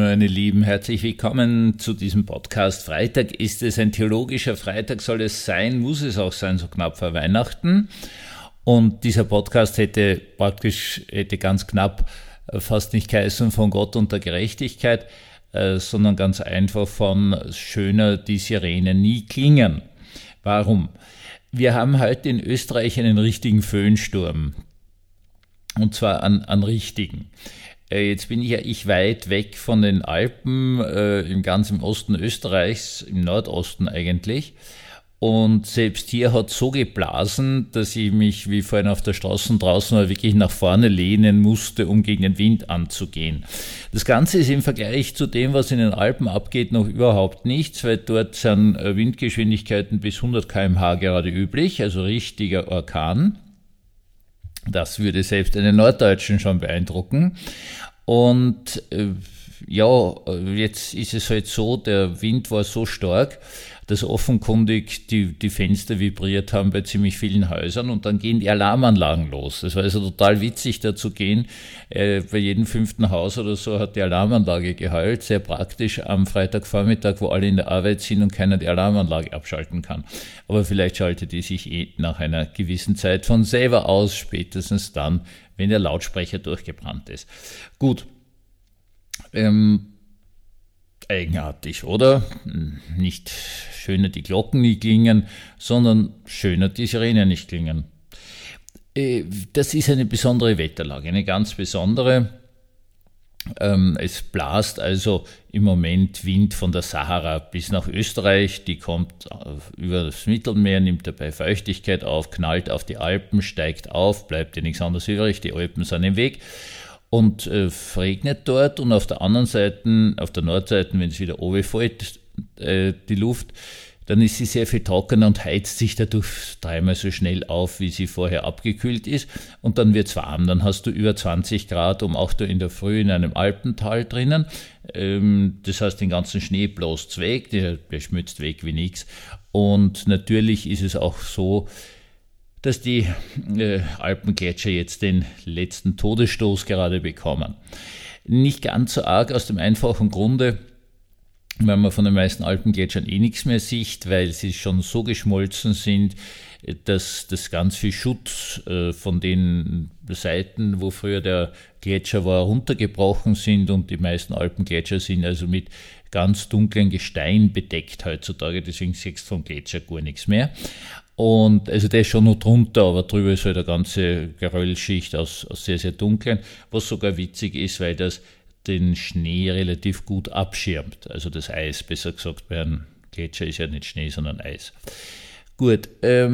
meine Lieben, herzlich willkommen zu diesem Podcast. Freitag ist es, ein theologischer Freitag soll es sein, muss es auch sein, so knapp vor Weihnachten. Und dieser Podcast hätte ganz knapp fast nicht geheißen von Gott und der Gerechtigkeit, sondern ganz einfach von schöner die Sirenen nie klingen. Warum? Wir haben heute in Österreich einen richtigen Föhnsturm. Und zwar an richtigen. Jetzt bin ich weit weg von den Alpen, ganz im Osten Österreichs, im Nordosten eigentlich. Und selbst hier hat es so geblasen, dass ich mich wie vorhin auf der Straße draußen mal wirklich nach vorne lehnen musste, um gegen den Wind anzugehen. Das Ganze ist im Vergleich zu dem, was in den Alpen abgeht, noch überhaupt nichts, weil dort sind Windgeschwindigkeiten bis 100 km/h gerade üblich, also richtiger Orkan. Das würde selbst einen Norddeutschen schon beeindrucken. Und jetzt ist es halt so, der Wind war so stark, dass offenkundig die Fenster vibriert haben bei ziemlich vielen Häusern und dann gehen die Alarmanlagen los. Das war also total witzig, da zu gehen. Bei jedem 5. Haus oder so hat die Alarmanlage geheult. Sehr praktisch am Freitagvormittag, wo alle in der Arbeit sind und keiner die Alarmanlage abschalten kann. Aber vielleicht schaltet die sich nach einer gewissen Zeit von selber aus, spätestens dann, wenn der Lautsprecher durchgebrannt ist. Gut. Eigenartig, oder? Nicht schöner die Glocken nicht klingen, sondern schöner die Sirenen nicht klingen. Das ist eine besondere Wetterlage, eine ganz besondere. Es blast also im Moment Wind von der Sahara bis nach Österreich, die kommt über das Mittelmeer, nimmt dabei Feuchtigkeit auf, knallt auf die Alpen, steigt auf, bleibt ja nichts anderes übrig, die Alpen sind im Weg. Und regnet dort und auf der anderen Seite, auf der Nordseite, wenn es wieder runterfällt, die Luft, dann ist sie sehr viel trockener und heizt sich dadurch dreimal so schnell auf, wie sie vorher abgekühlt ist. Und dann wird's warm, dann hast du über 20 Grad um 8 Uhr in der Früh in einem Alpental drinnen. Das heißt, den ganzen Schnee bloßt's weg, der schmilzt weg wie nix. Und natürlich ist es auch so, dass die Alpengletscher jetzt den letzten Todesstoß gerade bekommen. Nicht ganz so arg aus dem einfachen Grunde, weil man von den meisten Alpengletschern nichts mehr sieht, weil sie schon so geschmolzen sind, dass das ganz viel Schutt von den Seiten, wo früher der Gletscher war, runtergebrochen sind und die meisten Alpengletscher sind also mit ganz dunklem Gestein bedeckt heutzutage, deswegen siehst du vom Gletscher gar nichts mehr. Und also der ist schon noch drunter, aber drüber ist halt eine ganze Geröllschicht aus sehr, sehr dunklen, was sogar witzig ist, weil das den Schnee relativ gut abschirmt. Also das Eis, besser gesagt, bei einem Gletscher ist ja nicht Schnee, sondern Eis. Gut,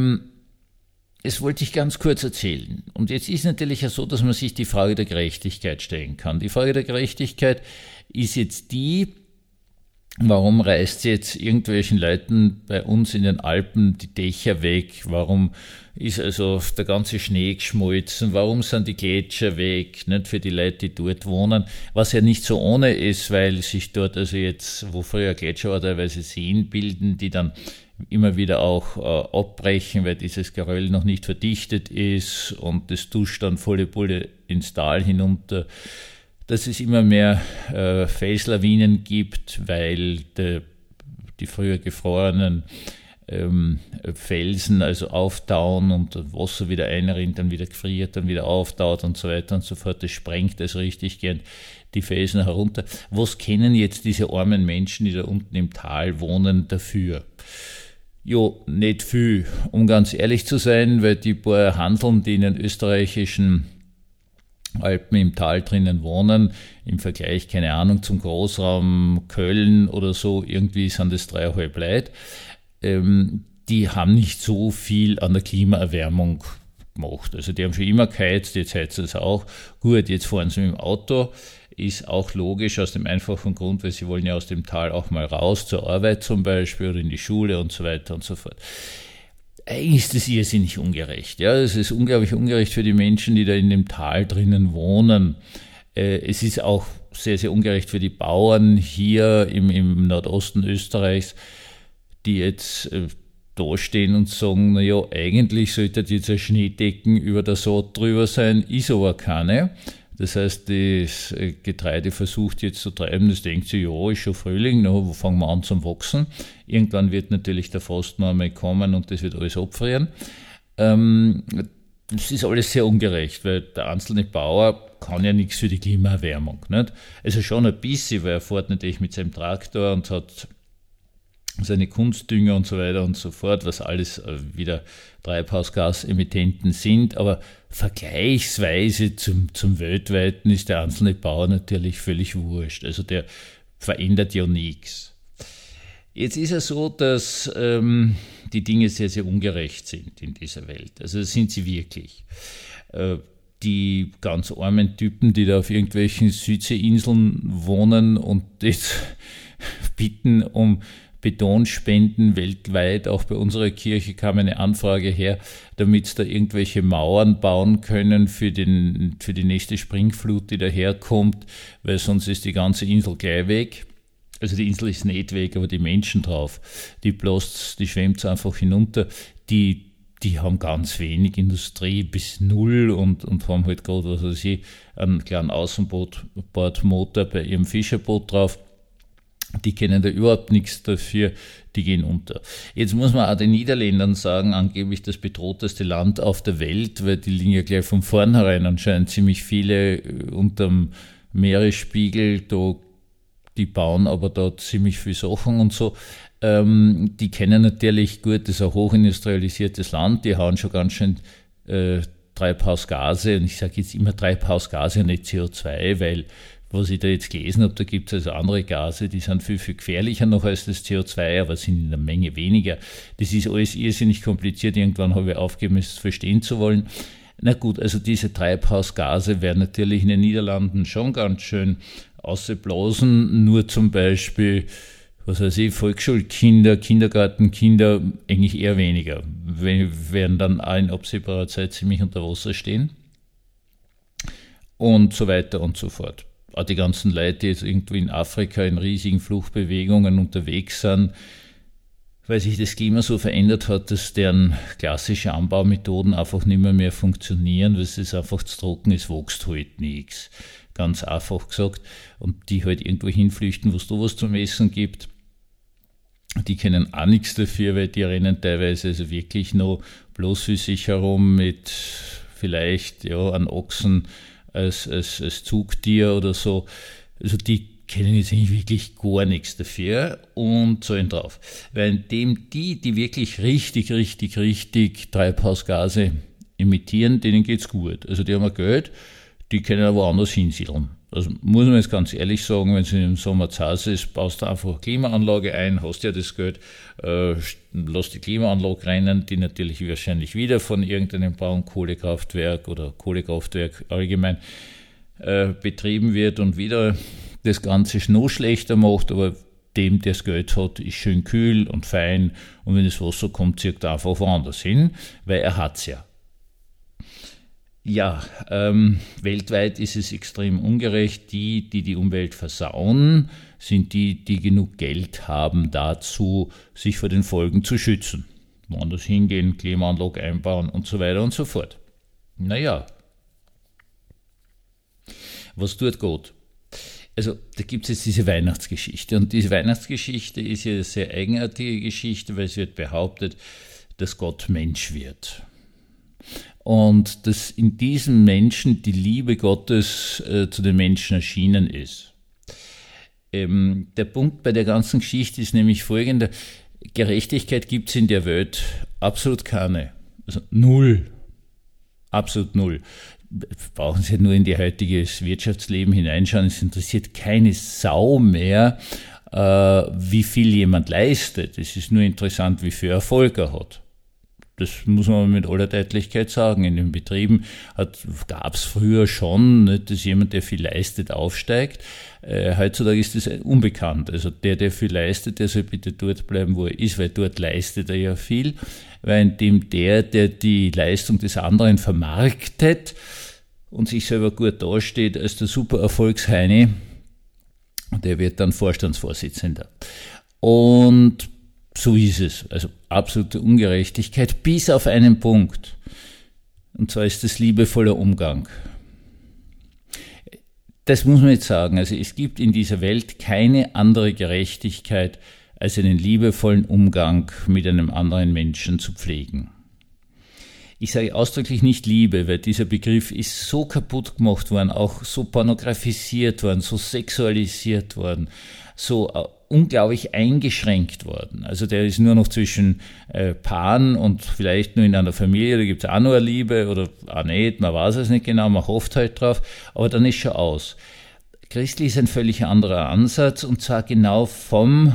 das wollte ich ganz kurz erzählen. Und jetzt ist natürlich ja so, dass man sich die Frage der Gerechtigkeit stellen kann. Die Frage der Gerechtigkeit ist jetzt die, warum reißt jetzt irgendwelchen Leuten bei uns in den Alpen die Dächer weg? Warum ist also der ganze Schnee geschmolzen? Warum sind die Gletscher weg? Nicht für die Leute, die dort wohnen. Was ja nicht so ohne ist, weil sich dort also jetzt, wo früher Gletscher war, teilweise Seen bilden, die dann immer wieder auch abbrechen, weil dieses Geröll noch nicht verdichtet ist und das duscht dann volle Pulle ins Tal hinunter. Dass es immer mehr Felslawinen gibt, weil die früher gefrorenen Felsen also auftauen und das Wasser wieder einrinnt, dann wieder gefriert, dann wieder auftaut und so weiter und so fort. Das sprengt also richtig gern die Felsen herunter. Was kennen jetzt diese armen Menschen, die da unten im Tal wohnen, dafür? Jo, nicht viel, um ganz ehrlich zu sein, weil die paar Handeln, die in den österreichischen Alpen im Tal drinnen wohnen, im Vergleich, keine Ahnung, zum Großraum Köln oder so, irgendwie sind das 3,5 Leute, die haben nicht so viel an der Klimaerwärmung gemacht. Also die haben schon immer geheizt, jetzt heizen sie auch. Gut, jetzt fahren sie mit dem Auto, ist auch logisch aus dem einfachen Grund, weil sie wollen ja aus dem Tal auch mal raus, zur Arbeit zum Beispiel oder in die Schule und so weiter und so fort. Eigentlich ist das irrsinnig ungerecht. Ja, es ist unglaublich ungerecht für die Menschen, die da in dem Tal drinnen wohnen. Es ist auch sehr, sehr ungerecht für die Bauern hier im Nordosten Österreichs, die jetzt da stehen und sagen, naja, eigentlich sollte jetzt ein Schneedecken über der Saat drüber sein, ist aber keine. Das heißt, das Getreide versucht jetzt zu treiben, das denkt sich, ja, ist schon Frühling, wo fangen wir an zum Wachsen. Irgendwann wird natürlich der Frost noch einmal kommen und das wird alles abfrieren. Das ist alles sehr ungerecht, weil der einzelne Bauer kann ja nichts für die Klimaerwärmung. Nicht? Also schon ein bisschen, weil er fährt natürlich mit seinem Traktor und hat seine Kunstdünger und so weiter und so fort, was alles wieder Treibhausgasemittenten sind, aber vergleichsweise zum weltweiten ist der einzelne Bauer natürlich völlig wurscht. Also der verändert ja nichts. Jetzt ist es so, dass die Dinge sehr, sehr ungerecht sind in dieser Welt. Also das sind sie wirklich. Die ganz armen Typen, die da auf irgendwelchen Südseeinseln wohnen und jetzt bitten um Betonspenden weltweit, auch bei unserer Kirche kam eine Anfrage her, damit sie da irgendwelche Mauern bauen können für die nächste Springflut, die daherkommt, weil sonst ist die ganze Insel gleich weg. Also die Insel ist nicht weg, aber die Menschen drauf, die schwemmt einfach hinunter, die haben ganz wenig Industrie bis null und haben halt gerade, was weiß ich, einen kleinen Außenbordmotor bei ihrem Fischerboot drauf. Die kennen da überhaupt nichts dafür, die gehen unter. Jetzt muss man auch den Niederländern sagen, angeblich das bedrohteste Land auf der Welt, weil die liegen ja gleich von vornherein anscheinend ziemlich viele unterm Meeresspiegel, die bauen aber da ziemlich viel Sachen und so. Die kennen natürlich gut, das ist ein hochindustrialisiertes Land, die hauen schon ganz schön Treibhausgase, und ich sage jetzt immer Treibhausgase und nicht CO2, weil was ich da jetzt gelesen habe, da gibt es also andere Gase, die sind viel, viel gefährlicher noch als das CO2, aber sind in der Menge weniger. Das ist alles irrsinnig kompliziert. Irgendwann habe ich aufgegeben, es verstehen zu wollen. Na gut, also diese Treibhausgase werden natürlich in den Niederlanden schon ganz schön ausgeblasen. Nur zum Beispiel, was weiß ich, Volksschulkinder, Kindergartenkinder eigentlich eher weniger. Werden dann auch in absehbarer Zeit ziemlich unter Wasser stehen. Und so weiter und so fort. Auch die ganzen Leute, die jetzt irgendwo in Afrika in riesigen Fluchtbewegungen unterwegs sind, weil sich das Klima so verändert hat, dass deren klassische Anbaumethoden einfach nicht mehr funktionieren, weil es einfach zu trocken ist, wächst halt nichts. Ganz einfach gesagt. Und die halt irgendwo hinflüchten, wo es da was zum Essen gibt. Die können auch nichts dafür, weil die rennen teilweise also wirklich noch bloß für sich herum mit vielleicht einen Ochsen als Zugtier oder so. Also die kennen jetzt eigentlich wirklich gar nichts dafür und zahlen drauf. Weil indem die wirklich richtig Treibhausgase emittieren, denen geht's gut. Also die haben ein Geld, die können aber woanders hinsiedeln. Also muss man jetzt ganz ehrlich sagen, wenn es im Sommer zu Hause ist, baust du einfach eine Klimaanlage ein, hast ja das Geld, lass die Klimaanlage rennen, die natürlich wahrscheinlich wieder von irgendeinem Braunkohlekraftwerk oder Kohlekraftwerk allgemein betrieben wird und wieder das Ganze noch schlechter macht, aber dem, der das Geld hat, ist schön kühl und fein und wenn das Wasser kommt, zieht er einfach woanders hin, weil er hat's ja. Ja, weltweit ist es extrem ungerecht. Die Umwelt versauen, sind die genug Geld haben dazu, sich vor den Folgen zu schützen. Woanders hingehen, Klimaanlage einbauen und so weiter und so fort. Naja, was tut Gott? Also da gibt es jetzt diese Weihnachtsgeschichte und diese Weihnachtsgeschichte ist ja eine sehr eigenartige Geschichte, weil es wird behauptet, dass Gott Mensch wird. Und dass in diesem Menschen die Liebe Gottes zu den Menschen erschienen ist. Der Punkt bei der ganzen Geschichte ist nämlich folgender: Gerechtigkeit gibt es in der Welt absolut keine. Also null. Absolut null. Brauchen Sie nur in ihr heutiges Wirtschaftsleben hineinschauen. Es interessiert keine Sau mehr, wie viel jemand leistet. Es ist nur interessant, wie viel Erfolg er hat. Das muss man mit aller Deutlichkeit sagen. In den Betrieben gab es früher schon, nicht, dass jemand, der viel leistet, aufsteigt. Heutzutage ist das unbekannt. Also der viel leistet, der soll bitte dort bleiben, wo er ist, weil dort leistet er ja viel. Weil indem der die Leistung des anderen vermarktet und sich selber gut dasteht als der super Erfolgsheini, der wird dann Vorstandsvorsitzender. Und so ist es. Also absolute Ungerechtigkeit bis auf einen Punkt. Und zwar ist das liebevoller Umgang. Das muss man jetzt sagen. Also es gibt in dieser Welt keine andere Gerechtigkeit, als einen liebevollen Umgang mit einem anderen Menschen zu pflegen. Ich sage ausdrücklich nicht Liebe, weil dieser Begriff ist so kaputt gemacht worden, auch so pornografisiert worden, so sexualisiert worden, so unglaublich eingeschränkt worden. Also der ist nur noch zwischen Paaren und vielleicht nur in einer Familie, da gibt es auch nur eine Liebe oder auch nicht, man weiß es nicht genau, man hofft halt drauf, aber dann ist schon aus. Christlich ist ein völlig anderer Ansatz und zwar genau vom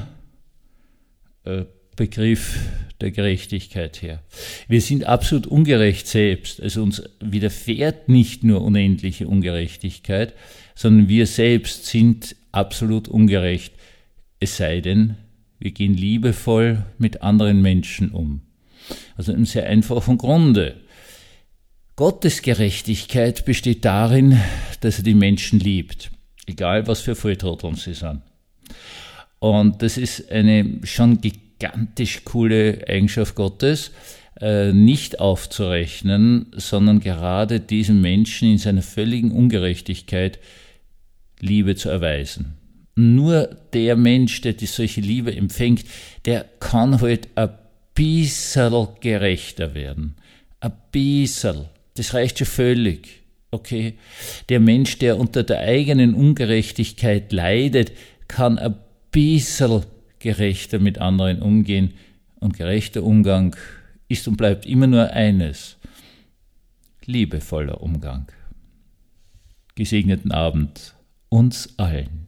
Begriff der Gerechtigkeit her. Wir sind absolut ungerecht selbst, also uns widerfährt nicht nur unendliche Ungerechtigkeit, sondern wir selbst sind absolut ungerecht, es sei denn, wir gehen liebevoll mit anderen Menschen um. Also im sehr einfachen Grunde. Gottes Gerechtigkeit besteht darin, dass er die Menschen liebt, egal was für Volltrotteln sie sind. Und das ist eine schon gigantisch coole Eigenschaft Gottes, nicht aufzurechnen, sondern gerade diesem Menschen in seiner völligen Ungerechtigkeit Liebe zu erweisen. Nur der Mensch, der die solche Liebe empfängt, der kann halt ein bisschen gerechter werden. Ein bisschen. Das reicht schon völlig. Okay? Der Mensch, der unter der eigenen Ungerechtigkeit leidet, kann ein bisschen gerechter mit anderen umgehen. Und gerechter Umgang ist und bleibt immer nur eines: liebevoller Umgang. Gesegneten Abend uns allen.